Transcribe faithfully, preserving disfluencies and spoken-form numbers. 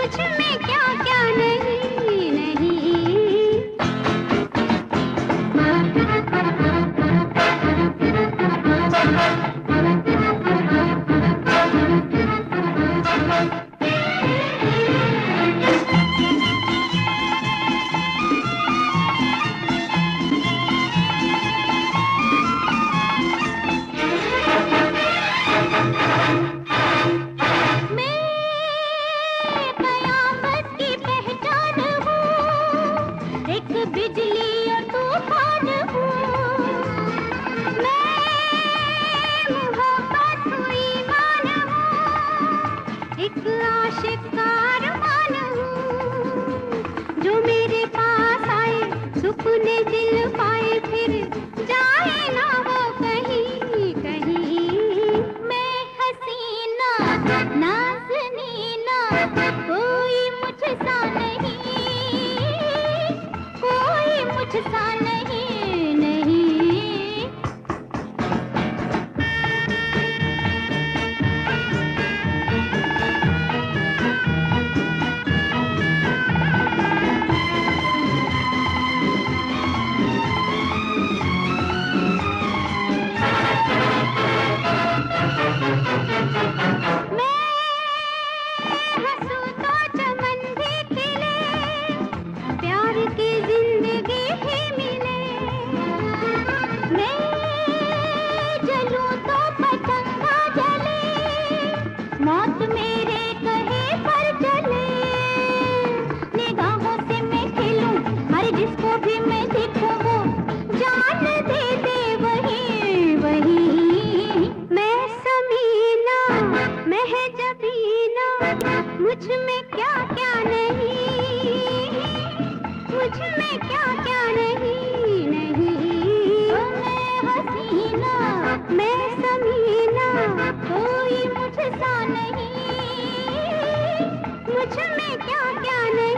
मुझ में क्या क्या नहीं नहीं। बिजली और तूफान हूँ मैं, मोहब्बत हुई मान हूँ, एक आशिक का अरमान हूँ। जो मेरे पास आए सुकूने दिल पाए, फिर जाए ना वो कहीं कहीं। मैं हसीना नाज़नीना, कोई मुझसा नहीं, कोई मुझसा नहीं नहीं। मौत मेरे कहे पर चले, निगाहों से मैं खेलूं, हर जिसको भी मैं देखूं वो जान दे दे वही वही। मैं समीना मैं जबीना, मुझ में क्या क्या नहीं, मुझ में क्या क्या नहीं नहीं। मैं हसीना मैं समीना, कोई मुझसा नहीं, मुझ में क्या क्या नहीं।